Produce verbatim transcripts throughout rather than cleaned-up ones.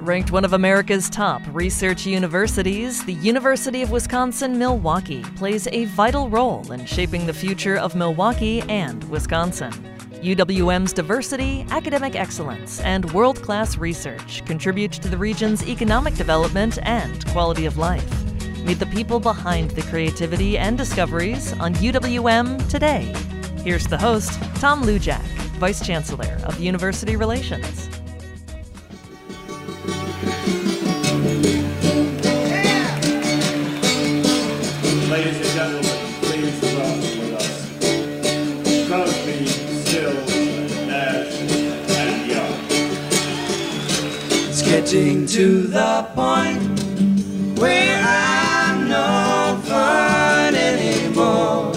Ranked one of America's top research universities, the University of Wisconsin-Milwaukee plays a vital role in shaping the future of Milwaukee and Wisconsin. U W M's diversity, academic excellence, and world-class research contribute to the region's economic development and quality of life. Meet the people behind the creativity and discoveries on U W M Today. Here's the host, Tom Lujack, Vice Chancellor of University Relations. Ladies and gentlemen, please welcome with us Crosby, Stills, Nash, and Young. It's getting to the point where I'm no fun anymore.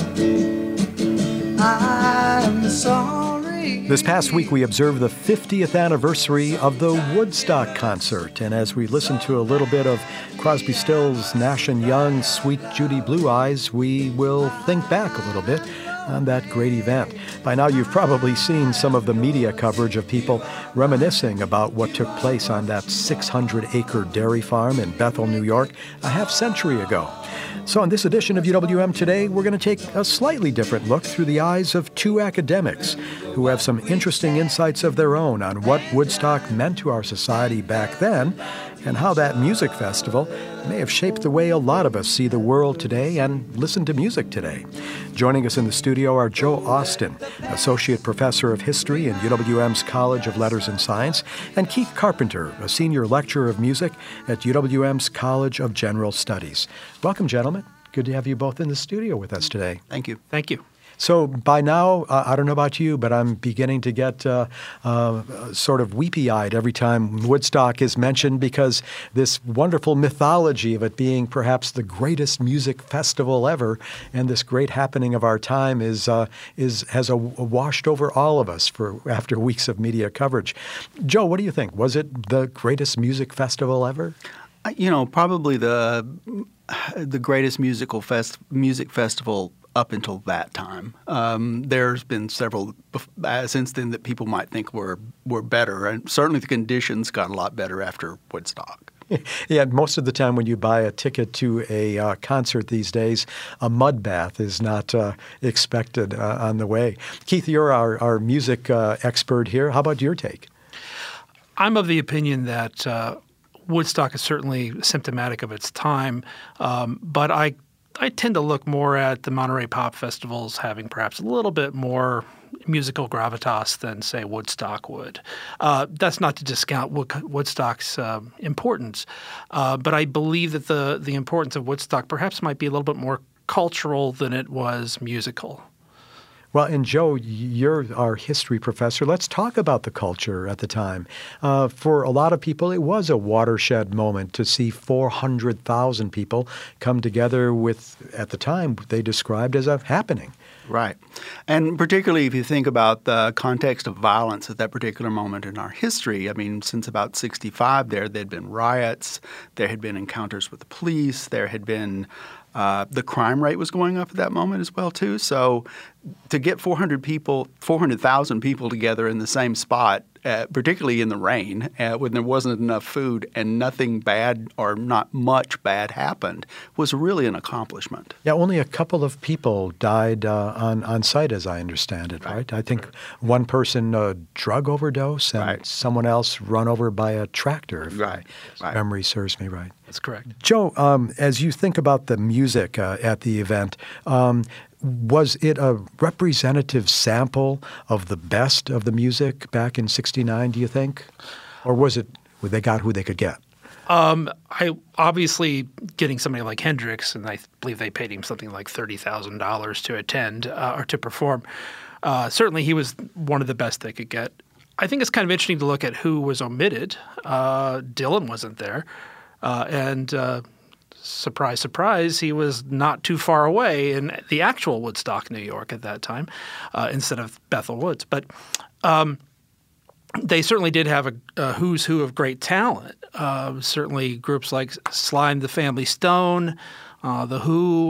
I'm sorry. This past week, we observed the fiftieth anniversary of the Woodstock concert. And as we listen to a little bit of Crosby, Stills, Nash and Young, Sweet Judy Blue Eyes, we will think back a little bit on that great event. By now, you've probably seen some of the media coverage of people reminiscing about what took place on that six hundred acre dairy farm in Bethel, New York, a half century ago. So in this edition of U W M Today, we're going to take a slightly different look through the eyes of two academics who have some interesting insights of their own on what Woodstock meant to our society back then and how that music festival may have shaped the way a lot of us see the world today and listen to music today. Joining us in the studio are Joe Austin, Associate Professor of History in U W M's College of Letters and Science, and Keith Carpenter, a Senior Lecturer of Music at U W M's College of General Studies. Welcome, gentlemen. Good to have you both in the studio with us today. Thank you. Thank you. So by now, uh, I don't know about you, but I'm beginning to get uh, uh, sort of weepy-eyed every time Woodstock is mentioned because this wonderful mythology of it being perhaps the greatest music festival ever and this great happening of our time is uh, is has a, a washed over all of us for after weeks of media coverage. Joe, what do you think? Was it the greatest music festival ever? You know, probably the the greatest musical fest music festival up until that time. Um, there's been several uh, since then that people might think were were better, and certainly the conditions got a lot better after Woodstock. Yeah, most of the time when you buy a ticket to a uh, concert these days, a mud bath is not uh, expected uh, on the way. Keith, you're our, our music uh, expert here. How about your take? I'm of the opinion that uh, Woodstock is certainly symptomatic of its time, um, but I I tend to look more at the Monterey Pop Festivals having perhaps a little bit more musical gravitas than, say, Woodstock would. Uh, that's not to discount Wood- Woodstock's uh, importance, uh, but I believe that the the importance of Woodstock perhaps might be a little bit more cultural than it was musical. Well, and Joe, you're our history professor. Let's talk about the culture at the time. Uh, for a lot of people, it was a watershed moment to see four hundred thousand people come together with, at the time, they described as a happening. Right. And particularly if you think about the context of violence at that particular moment in our history, I mean, since about sixty-five there, there had been riots, there had been encounters with the police, there had been Uh, the crime rate was going up at that moment as well, too. So to get four hundred people, four hundred thousand people together in the same spot, uh, particularly in the rain, uh, when there wasn't enough food and nothing bad or not much bad happened, was really an accomplishment. Yeah, only a couple of people died uh, on, on site, as I understand it, right? right? I think one person uh, drug overdose and right. someone else run over by a tractor, if right. my right. memory serves me right. That's correct. Joe, um, as you think about the music uh, at the event, um, was it a representative sample of the best of the music back in sixty-nine, do you think? Or was it they got who they could get? Um, I obviously getting somebody like Hendrix, and I believe they paid him something like thirty thousand dollars to attend uh, or to perform. Uh, certainly he was one of the best they could get. I think it's kind of interesting to look at who was omitted. Uh, Dylan wasn't there. Uh, and uh, surprise, surprise, he was not too far away in the actual Woodstock, New York at that time, uh, instead of Bethel Woods. But um, they certainly did have a, a who's who of great talent. Uh, certainly groups like Sly and the Family Stone, uh, The Who,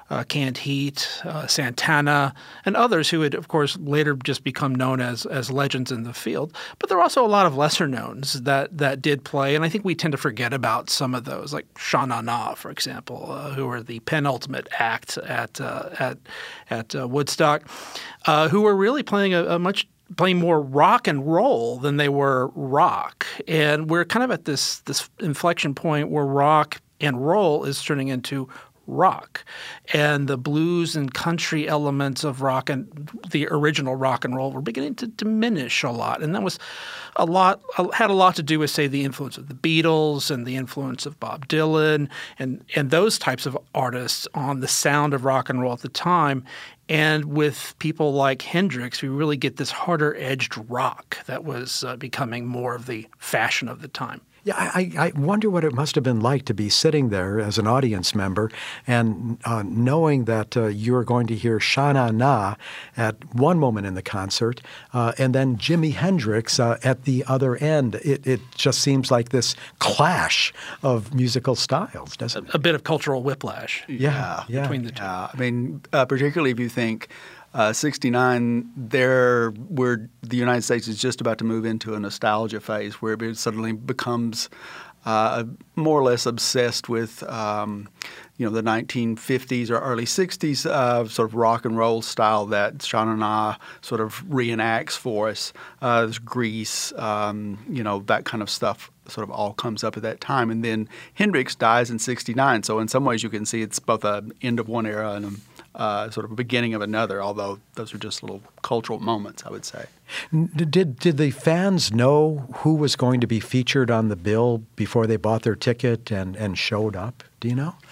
uh, Canned Heat, uh, Santana, and others who had, of course, later just become known as as legends in the field. But there are also a lot of lesser knowns that that did play, and I think we tend to forget about some of those, like Sha Na Na, for example, uh, who were the penultimate act at uh, at at uh, Woodstock, uh, who were really playing a, a much playing more rock and roll than they were rock. And we're kind of at this this inflection point where rock and roll is turning into rock. And the blues and country elements of rock and the original rock and roll were beginning to diminish a lot. And that was a lot had a lot to do with, say, the influence of the Beatles and the influence of Bob Dylan and and those types of artists on the sound of rock and roll at the time. And with people like Hendrix, we really get this harder-edged rock that was uh, becoming more of the fashion of the time. Yeah, I, I wonder what it must have been like to be sitting there as an audience member and uh, knowing that uh, you were going to hear Sha Na Na at one moment in the concert uh, and then Jimi Hendrix uh, at the other end. It, it just seems like this clash of musical styles, doesn't it? A bit of cultural whiplash Yeah, yeah. between the two. Yeah, I mean, uh, particularly if you think uh, sixty-nine, there where the United States is just about to move into a nostalgia phase where it suddenly becomes uh, more or less obsessed with, um, you know, the nineteen fifties or early sixties uh, sort of rock and roll style that Sha Na Na sort of reenacts for us. Uh, there's Grease, um, you know, that kind of stuff sort of all comes up at that time. And then Hendrix dies in sixty-nine. So in some ways you can see it's both an end of one era and a uh, sort of a beginning of another, although those are just little cultural moments, I would say. Did did the fans know who was going to be featured on the bill before they bought their ticket and, and showed up? Do you know?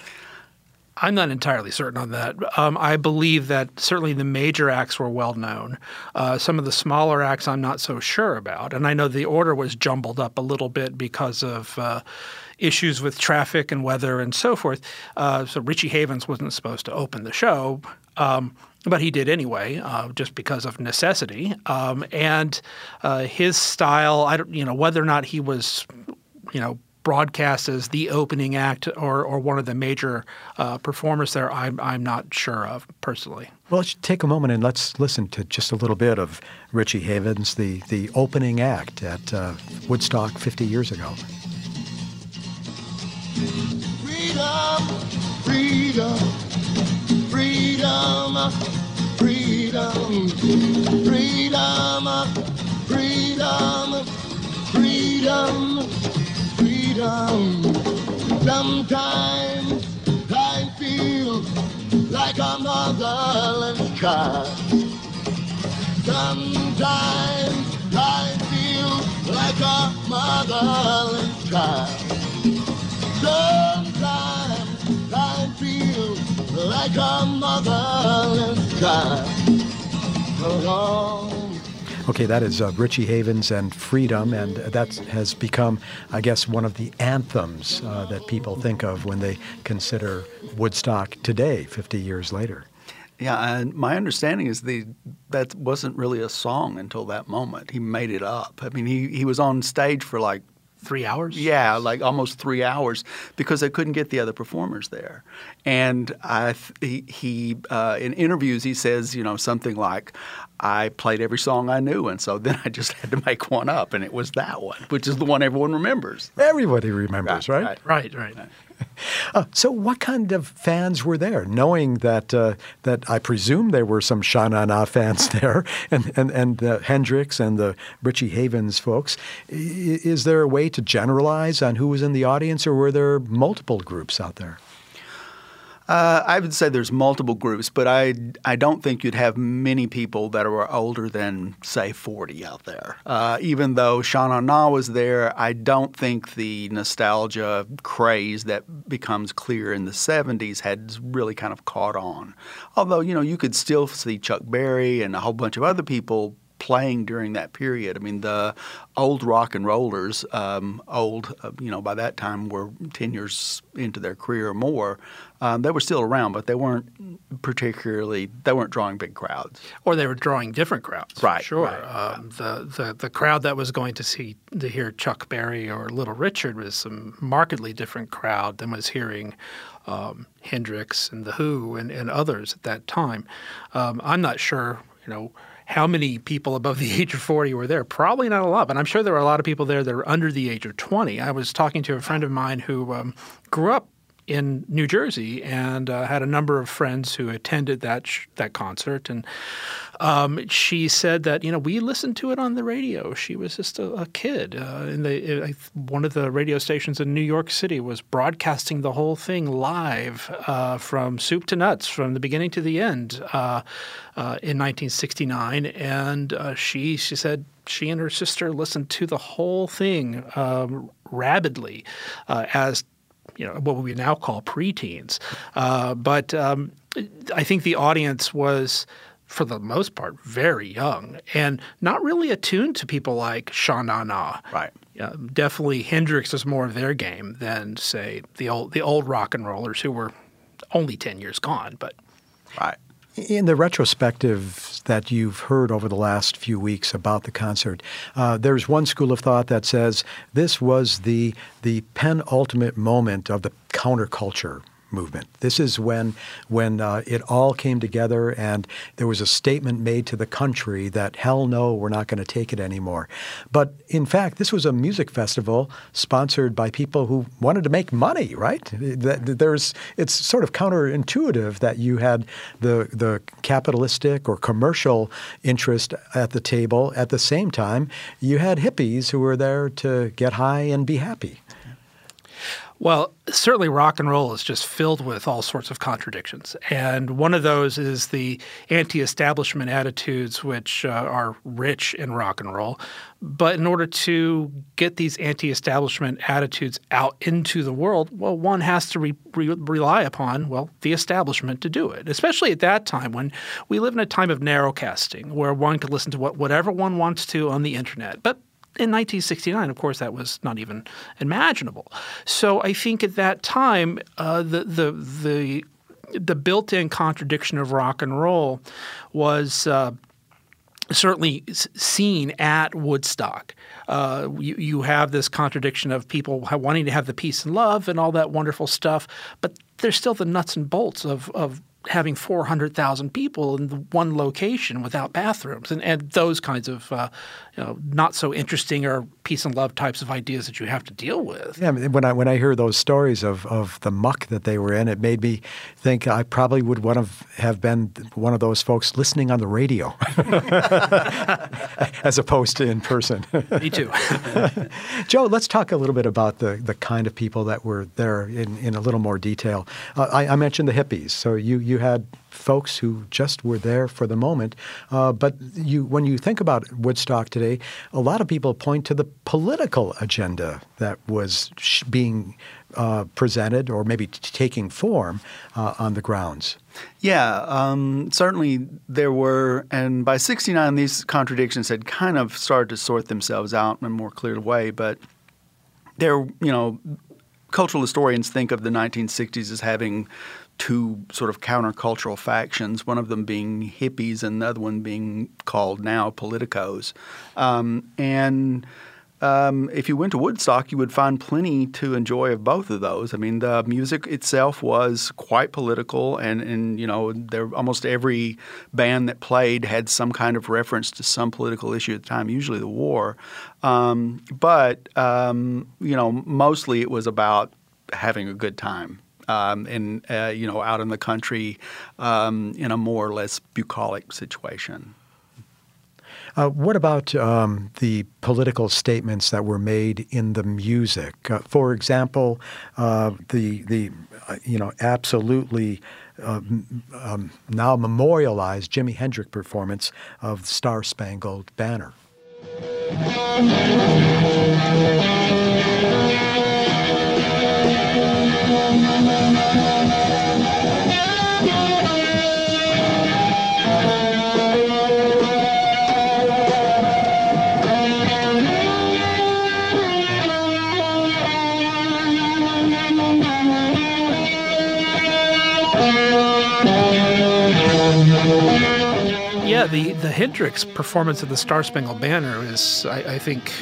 I'm not entirely certain on that. Um, I believe that certainly the major acts were well known. Uh, some of the smaller acts I'm not so sure about. And I know the order was jumbled up a little bit because of uh, issues with traffic and weather and so forth. Uh, so Richie Havens wasn't supposed to open the show, um, but he did anyway, uh, just because of necessity. Um, and uh, his style, I don't, you know, whether or not he was, you know, broadcast as the opening act or, or one of the major uh, performers there, I'm, I'm not sure of personally. Well, let's take a moment and let's listen to just a little bit of Richie Havens, the, the opening act at uh, Woodstock fifty years ago. Freedom, freedom, freedom, freedom, freedom, freedom, freedom. Freedom. Sometimes I feel like a motherless child. Sometimes I feel like a motherless child. Sometimes I feel like a motherless child. Oh, Okay, that is uh, Richie Havens and Freedom, and that has become, I guess, one of the anthems uh, that people think of when they consider Woodstock today, fifty years later. Yeah, and my understanding is the that wasn't really a song until that moment. He made it up. I mean, he, he was on stage for like Three hours? Yeah, like almost three hours because they couldn't get the other performers there. And I, he, he uh, in interviews, he says, you know, something like, I played every song I knew, and so then I just had to make one up, and it was that one, which is the one everyone remembers. Everybody remembers, right? Right, Right, right. right. Uh, so what kind of fans were there, knowing that uh, that I presume there were some Sha Na Na fans there and, and, and the Hendrix and the Richie Havens folks? I, is there a way to generalize on who was in the audience, or were there multiple groups out there? Uh, I would say there's multiple groups, but I, I don't think you'd have many people that are older than, say, forty out there. Uh, even though Sha Na Na was there, I don't think the nostalgia craze that becomes clear in the seventies had really kind of caught on. Although, you know, you could still see Chuck Berry and a whole bunch of other people playing during that period. I mean, the old rock and rollers, um, old, uh, you know, by that time were ten years into their career or more. Um, they were still around, but they weren't particularly, they weren't drawing big crowds. Or they were drawing different crowds. Right. Sure. Right. Um, the, the, the crowd that was going to see to hear Chuck Berry or Little Richard was a markedly different crowd than was hearing um, Hendrix and The Who and, and others at that time. Um, I'm not sure, you know, how many people above the age of forty were there? Probably not a lot, but I'm sure there were a lot of people there that were under the age of twenty. I was talking to a friend of mine who um, grew up in New Jersey and uh, had a number of friends who attended that sh- that concert. And um, she said that, you know, we listened to it on the radio. She was just a, a kid. Uh, and the, uh, one of the radio stations in New York City was broadcasting the whole thing live uh, from soup to nuts, from the beginning to the end uh, uh, in nineteen sixty-nine. And uh, she, she said she and her sister listened to the whole thing um, rabidly uh, as you know, what we now call preteens. Uh, but um, I think the audience was, for the most part, very young and not really attuned to people like Sha Na Na. Right. Uh, definitely Hendrix is more of their game than, say, the old the old rock and rollers who were only ten years gone. But Right. In the retrospective that you've heard over the last few weeks about the concert, uh, there's one school of thought that says this was the the penultimate moment of the counterculture movement. This is when when uh, it all came together and there was a statement made to the country that, hell no, we're not going to take it anymore. But in fact, this was a music festival sponsored by people who wanted to make money, right? There's, it's sort of counterintuitive that you had the, the capitalistic or commercial interest at the table. At the same time, you had hippies who were there to get high and be happy. Well, certainly rock and roll is just filled with all sorts of contradictions. And one of those is the anti-establishment attitudes, which uh, are rich in rock and roll. But in order to get these anti-establishment attitudes out into the world, well, one has to re- re- rely upon, well, the establishment to do it, especially at that time when we live in a time of narrowcasting where one could listen to what, whatever one wants to on the internet. But in nineteen sixty-nine, of course, that was not even imaginable. So I think at that time, uh, the the the the built-in contradiction of rock and roll was uh, certainly seen at Woodstock. Uh, you, you have this contradiction of people wanting to have the peace and love and all that wonderful stuff, but there's still the nuts and bolts of of having four hundred thousand people in the one location without bathrooms and, and those kinds of uh, you know, not so interesting or peace and love types of ideas that you have to deal with. Yeah, when I when I hear those stories of, of the muck that they were in, it made me think I probably would want to have been one of those folks listening on the radio as opposed to in person. Me too. Joe, let's talk a little bit about the, the kind of people that were there in, in a little more detail. Uh, I, I mentioned the hippies. So you, you had folks who just were there for the moment. Uh, but you, when you think about Woodstock today, a lot of people point to the political agenda that was sh- being uh, presented or maybe t- taking form uh, on the grounds. Yeah, um, certainly there were, and by sixty-nine these contradictions had kind of started to sort themselves out in a more clear way, but there, you know, cultural historians think of the nineteen sixties as having two sort of countercultural factions, one of them being hippies and the other one being called now politicos. Um, and um, if you went to Woodstock, you would find plenty to enjoy of both of those. I mean, the music itself was quite political, and, and you know, there almost every band that played had some kind of reference to some political issue at the time, usually the war. Um, but, um, you know, mostly it was about having a good time. Um, and, uh, you know, out in the country um, in a more or less bucolic situation. Uh, what about um, the political statements that were made in the music? Uh, for example, uh, the the uh, you know absolutely uh, um, now memorialized Jimi Hendrix performance of Star Spangled Banner. Yeah, the, the Hendrix performance of the Star Spangled Banner is, I, I think,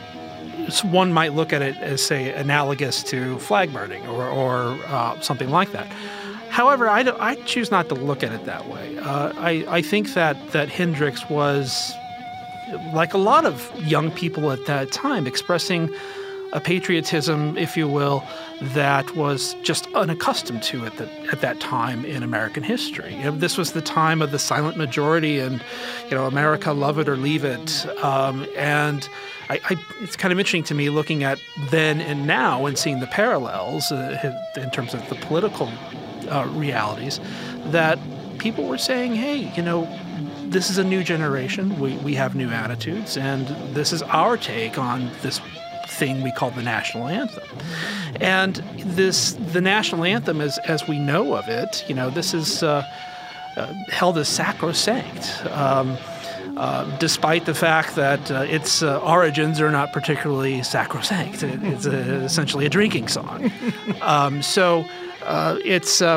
one might look at it as, say, analogous to flag burning or, or uh, something like that. However, I, do, I choose not to look at it that way. Uh, I, I think that, that Hendrix was, like a lot of young people at that time, expressing a patriotism, if you will, that was just unaccustomed to at, the, at that time in American history. You know, this was the time of the silent majority and, you know, America, love it or leave it. Um, and I, I, it's kind of interesting to me looking at then and now and seeing the parallels uh, in terms of the political uh, realities, that people were saying, hey, you know, this is a new generation. We, we have new attitudes, and this is our take on this thing we call the national anthem. And this, the national anthem, as as we know of it, you know, this is uh, uh, held as sacrosanct, um, uh, despite the fact that uh, its uh, origins are not particularly sacrosanct. It, it's a, essentially a drinking song. Um, so uh, it's, uh,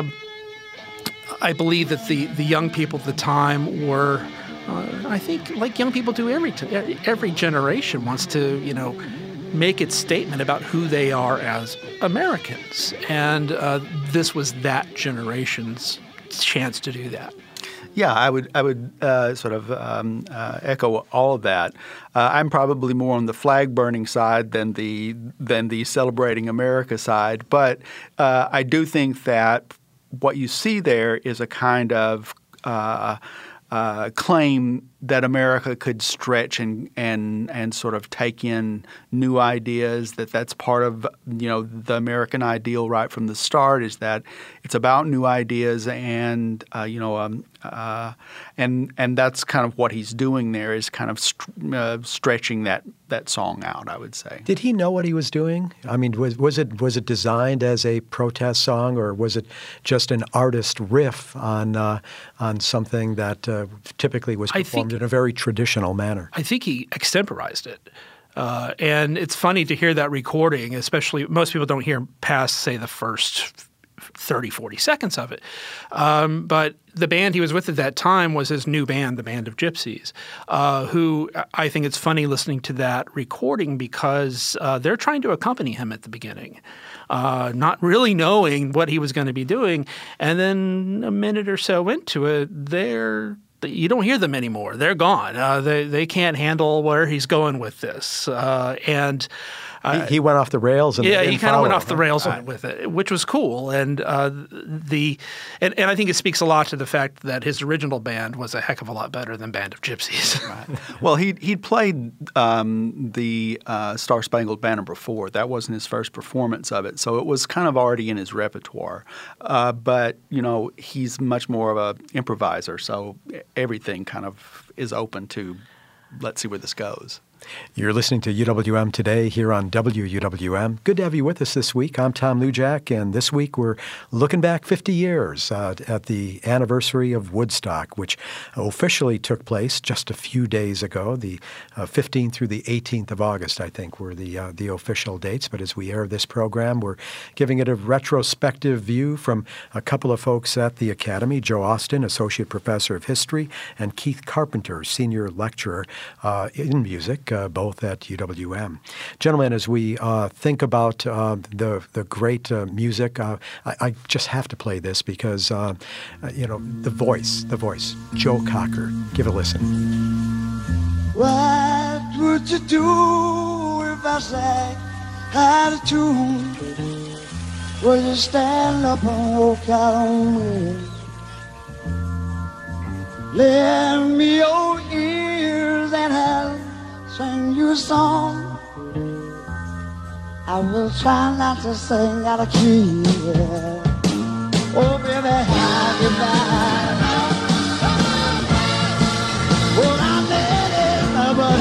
I believe that the, the young people at the time were, uh, I think, like young people do every t- every generation wants to, you know, make its statement about who they are as Americans. And uh, this was that generation's chance to do that. Yeah, I would I would uh, sort of um, uh, echo all of that. Uh, I'm probably more on the flag burning side than the than the celebrating America side, but uh, I do think that what you see there is a kind of uh, uh, claim that America could stretch and and and sort of take in new ideas. That that's part of, you know, the American ideal right from the start, is that it's about new ideas, and uh, you know um, uh, and and that's kind of what he's doing there, is kind of st- uh, stretching that that song out, I would say. Did he know what he was doing? I mean, was was it was it designed as a protest song, or was it just an artist riff on uh, on something that uh, typically was performed in a very traditional manner? I think he extemporized it. Uh, and it's funny to hear that recording, especially most people don't hear past, say, the first thirty, forty seconds of it. Um, but the band he was with at that time was his new band, the Band of Gypsies, uh, who I think it's funny listening to that recording because uh, they're trying to accompany him at the beginning, uh, not really knowing what he was going to be doing. And then a minute or so into it, they're you don't hear them anymore. They're gone. Uh, they they can't handle where he's going with this. Uh, and uh, he, he went off the rails. And yeah, he kind of went off him, the right? rails on, with it, which was cool. And uh, the and, and I think it speaks a lot to the fact that his original band was a heck of a lot better than Band of Gypsies. Right. Well, he he'd played um, the uh, Star Spangled Banner before. That wasn't his first performance of it, so it was kind of already in his repertoire. Uh, but you know, he's much more of a improviser, so everything kind of is open to, let's see where this goes. You're listening to U W M Today here on W U W M. Good to have you with us this week. I'm Tom Lujack, and this week we're looking back fifty years uh, at the anniversary of Woodstock, which officially took place just a few days ago. The uh, fifteenth through the eighteenth of August, I think, were the uh, the official dates. But as we air this program, we're giving it a retrospective view from a couple of folks at the Academy: Joe Austin, Associate Professor of History, and Keith Carpenter, Senior Lecturer uh, in Music, Uh, both at U W M. Gentlemen, as we uh, think about uh, the the great uh, music, uh, I, I just have to play this because, uh, uh, you know, the voice, the voice, Joe Cocker. Give a listen. What would you do if I sang out of tune? Would you stand up and walk out on me? Lend me your ears and I'll sing you a song. I will try not to sing out of key. Oh, baby, how you back? Well, I made it, but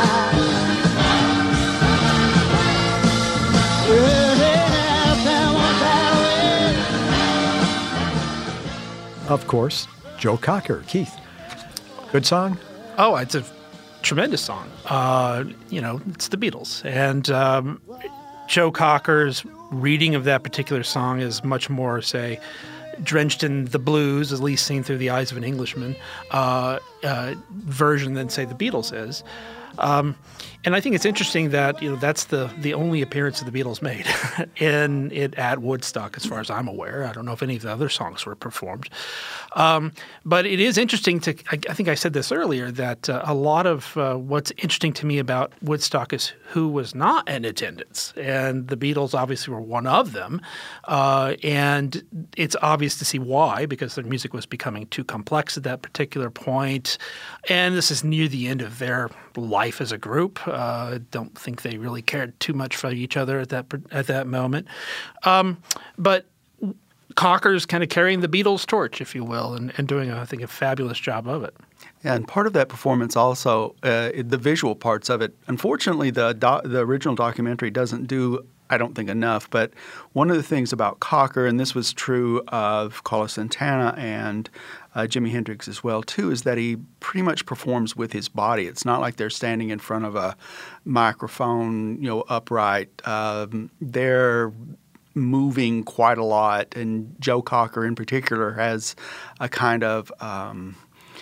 I Of course, Joe Cocker. Keith, good song? Oh, it's a tremendous song. Uh, you know, it's the Beatles. And um, Joe Cocker's reading of that particular song is much more, say, drenched in the blues, at least seen through the eyes of an Englishman, uh, uh, version than, say, the Beatles is. Um, and I think it's interesting that, you know, that's the, the only appearance the Beatles made in it at Woodstock, as far as I'm aware. I don't know if any of the other songs were performed. Um, but it is interesting to – I, I think I said this earlier, that uh, a lot of uh, what's interesting to me about Woodstock is who was not in attendance. And the Beatles obviously were one of them. Uh, and it's obvious to see why, because their music was becoming too complex at that particular point. And this is near the end of their life as a group. I uh, don't think they really cared too much for each other at that at that moment. Um, but Cocker's kind of carrying the Beatles' torch, if you will, and, and doing, I think, a fabulous job of it. Yeah, and part of that performance also, uh, the visual parts of it. Unfortunately, the do- the original documentary doesn't do, I don't think, enough. But one of the things about Cocker, and this was true of Carlos Santana and uh, Jimi Hendrix as well, too, is that he pretty much performs with his body. It's not like they're standing in front of a microphone, you know, upright. Um, they're moving quite a lot, and Joe Cocker in particular has a kind of um,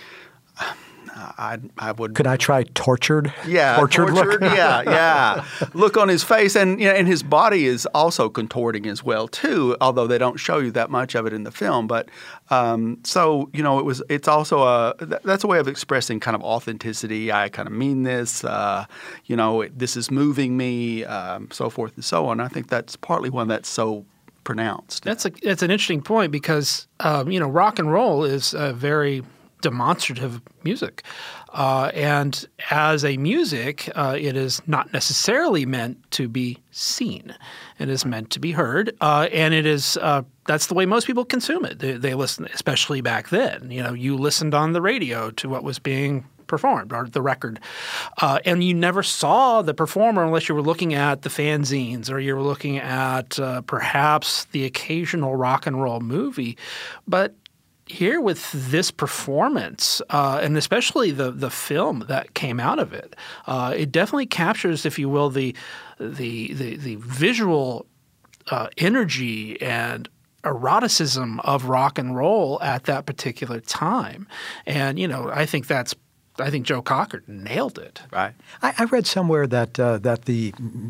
I, I would. Could I try tortured? Yeah, tortured, tortured look. yeah, yeah. Look on his face, and you know, and his body is also contorting as well too. Although they don't show you that much of it in the film, but um, so you know, it was. It's also a. That's a way of expressing kind of authenticity. I kind of mean this. Uh, you know, it, this is moving me, um, so forth and so on. I think that's partly why that's so pronounced. That's a. That's an interesting point because um, you know, rock and roll is a very demonstrative music. Uh, and as a music, uh, it is not necessarily meant to be seen. It is meant to be heard. Uh, and it is uh, that's the way most people consume it. They, they listen, especially back then. You know, you listened on the radio to what was being performed, or the record. Uh, and you never saw the performer unless you were looking at the fanzines or you were looking at uh, perhaps the occasional rock and roll movie. But here with this performance, uh, and especially the the film that came out of it, uh, it definitely captures, if you will, the the the, the visual uh, energy and eroticism of rock and roll at that particular time. And you know, I think that's I think Joe Cocker nailed it. Right. I, I read somewhere that uh, that the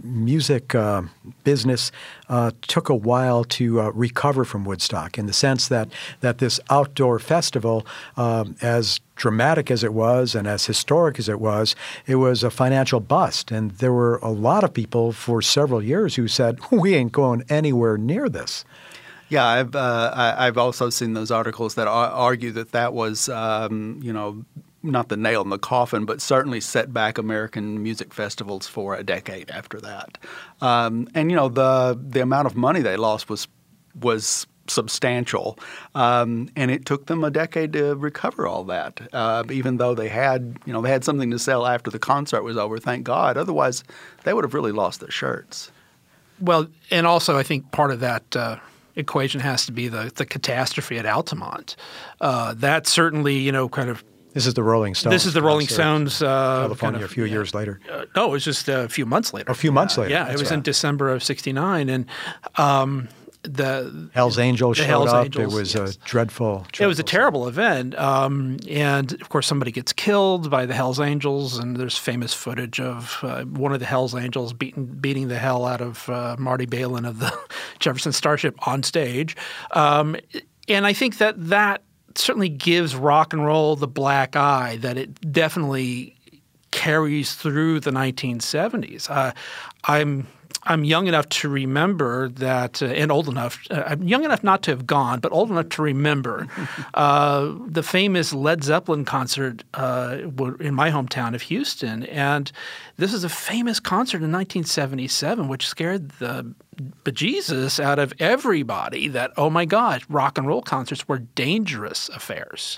music uh, business uh, took a while to uh, recover from Woodstock, in the sense that that this outdoor festival, uh, as dramatic as it was and as historic as it was, it was a financial bust. And there were a lot of people for several years who said, we ain't going anywhere near this. Yeah, I've uh, I, I've also seen those articles that ar- argue that that was, um, you know, not the nail in the coffin, but certainly set back American music festivals for a decade after that. Um, and you know, the the amount of money they lost was was substantial, um, and it took them a decade to recover all that. Uh, even though they had, you know, they had something to sell after the concert was over. Thank God. Otherwise, they would have really lost their shirts. Well, and also I think part of that Uh equation has to be the the catastrophe at Altamont. Uh, that certainly, you know, kind of. This is the Rolling Stones. This is the Rolling concert. Stones. Uh, California, kind of, a few yeah. years later. Uh, no, it was just a few months later. A few months later. Yeah, That's it was right. in December of sixty-nine, and um, the Hell's Angels the showed Hells up. Angels, it was yes. a dreadful, dreadful. It was a terrible event, um, and of course somebody gets killed by the Hells Angels, and there's famous footage of uh, one of the Hells Angels beating beating the hell out of uh, Marty Balin of the Jefferson Starship on stage, um, and I think that that certainly gives rock and roll the black eye that it definitely carries through the nineteen seventies. Uh, I'm. I'm young enough to remember that, uh, and old enough. Uh, I'm young enough not to have gone, but old enough to remember uh, the famous Led Zeppelin concert uh, in my hometown of Houston. And this is a famous concert in nineteen seventy-seven, which scared the bejesus out of everybody. That, oh my gosh, rock and roll concerts were dangerous affairs,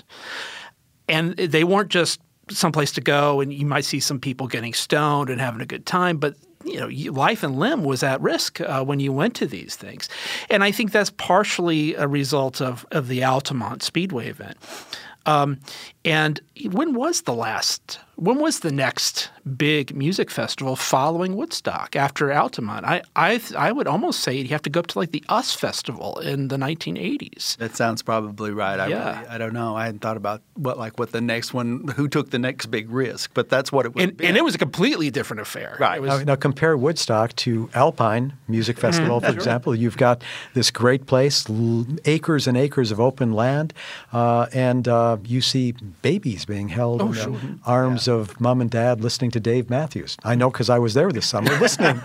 and they weren't just someplace to go and you might see some people getting stoned and having a good time, but you know, life and limb was at risk uh, when you went to these things. And I think that's partially a result of, of the Altamont Speedway event. Um, and when was the last when was the next big music festival following Woodstock after Altamont? I I I would almost say you have to go up to like the U S Festival in the nineteen eighties. That sounds probably right. I Yeah. really, I don't know. I hadn't thought about what like what the next one, who took the next big risk, but that's what it would And, be. and it was a completely different affair. Right. It was, Now, now compare Woodstock to Alpine Music Festival, for example. You've got this great place, l- acres and acres of open land, uh, and uh, you see babies being held in the arms of mom and dad listening to Dave Matthews. I know because I was there this summer listening.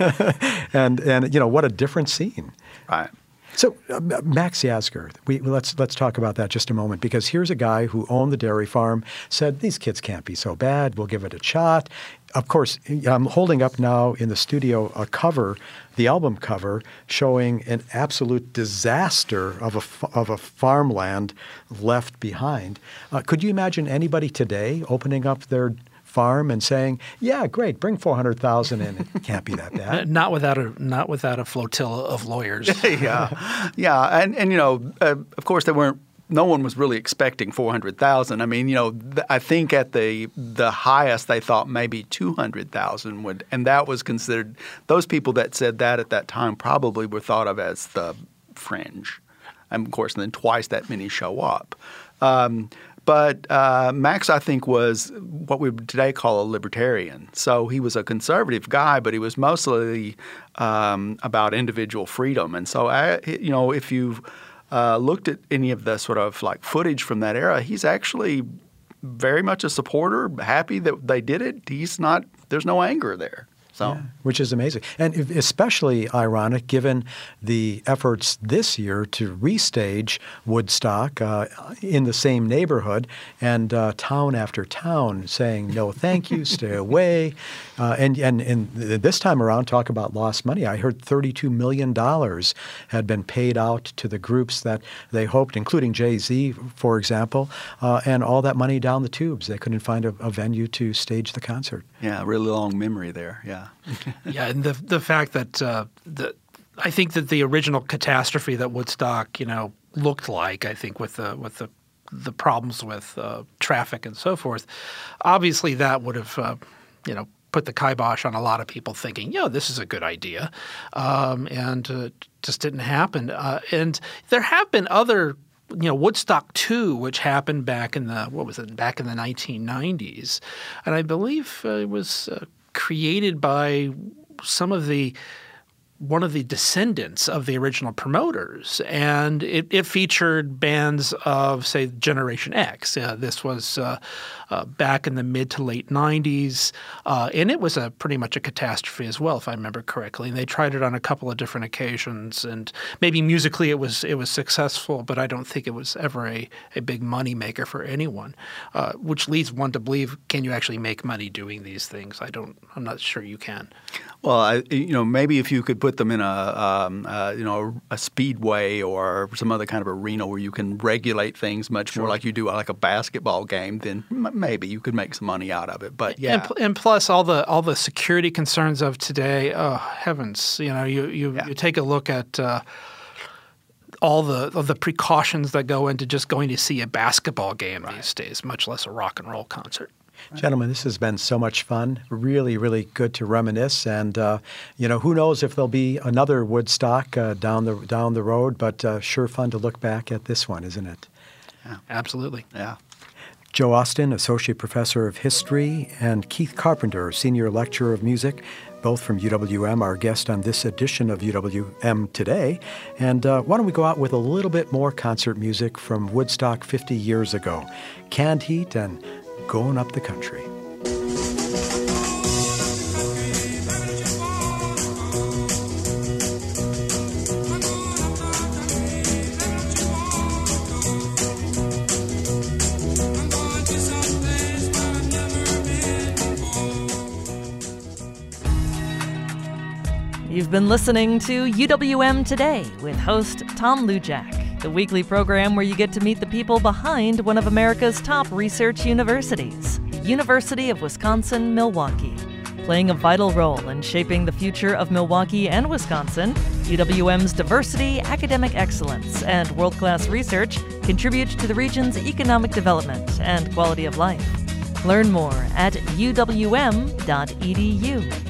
and, and, you know, what a different scene. Right. So uh, Max Yasgur, we, let's let's talk about that just a moment, because here's a guy who owned the dairy farm, said these kids can't be so bad, we'll give it a shot. Of course, I'm holding up now in the studio a cover, the album cover, showing an absolute disaster of a, f- of a farmland left behind. Uh, could you imagine anybody today opening up their farm and saying, yeah, great, bring four hundred thousand in. It can't be that bad. not without a not without a flotilla of lawyers. yeah, yeah, and and you know, uh, of course, they weren't. No one was really expecting four hundred thousand. I mean, you know, th- I think at the the highest they thought maybe two hundred thousand would, and that was considered. Those people that said that at that time probably were thought of as the fringe, and of course, then twice that many show up. Um, But uh, Max, I think, was what we would today call a libertarian. So he was a conservative guy, but he was mostly um, about individual freedom. And so, I, you know, if you've uh, looked at any of the sort of like footage from that era, he's actually very much a supporter, happy that they did it. He's not – there's no anger there. So. Yeah, which is amazing. And especially ironic given the efforts this year to restage Woodstock uh, in the same neighborhood, and uh, town after town saying, no, thank you, stay away. Uh, and, and, and this time around, talk about lost money. I heard thirty-two million dollars had been paid out to the groups that they hoped, including Jay-Z, for example, uh, and all that money down the tubes. They couldn't find a, a venue to stage the concert. Yeah, really long memory there, yeah. Yeah, and the the fact that uh, the I think that the original catastrophe that Woodstock, you know, looked like, I think with the with the the problems with uh, traffic and so forth, obviously that would have uh, you know put the kibosh on a lot of people thinking, yeah, this is a good idea, um, and uh, just didn't happen. Uh, and there have been other. You know, Woodstock two, which happened back in the what was it? Back in the nineteen nineties, and I believe uh, it was uh, created by some of the one of the descendants of the original promoters, and it, it featured bands of, say, Generation X. Uh, this was uh, uh, back in the mid to late nineties, uh, and it was a pretty much a catastrophe as well, if I remember correctly. And they tried it on a couple of different occasions, and maybe musically it was it was successful, but I don't think it was ever a, a big money maker for anyone. Uh, which leads one to believe, can you actually make money doing these things? I don't. I'm not sure you can. Well, I, you know, maybe if you could put them in a, um, uh, you know, a speedway or some other kind of arena where you can regulate things much sure. more like you do like a basketball game, then m- maybe you could make some money out of it. But yeah, and, pl- and plus all the all the security concerns of today. Oh heavens! You know, you you, yeah. you take a look at. Uh, all the of the precautions that go into just going to see a basketball game right. these days, much less a rock and roll concert. Gentlemen, this has been so much fun. Really, really good to reminisce. And, uh, you know, who knows if there'll be another Woodstock uh, down the down the road, but uh, sure fun to look back at this one, isn't it? Yeah, absolutely. Yeah. Joe Austin, Associate Professor of History, and Keith Carpenter, Senior Lecturer of Music, both from U W M, our guest on this edition of U W M Today. And uh, why don't we go out with a little bit more concert music from Woodstock fifty years ago. Canned Heat and Going Up the Country. You've been listening to U W M Today with host Tom Lujack, the weekly program where you get to meet the people behind one of America's top research universities, the University of Wisconsin-Milwaukee. Playing a vital role in shaping the future of Milwaukee and Wisconsin, U W M's diversity, academic excellence, and world-class research contribute to the region's economic development and quality of life. Learn more at u w m dot e d u.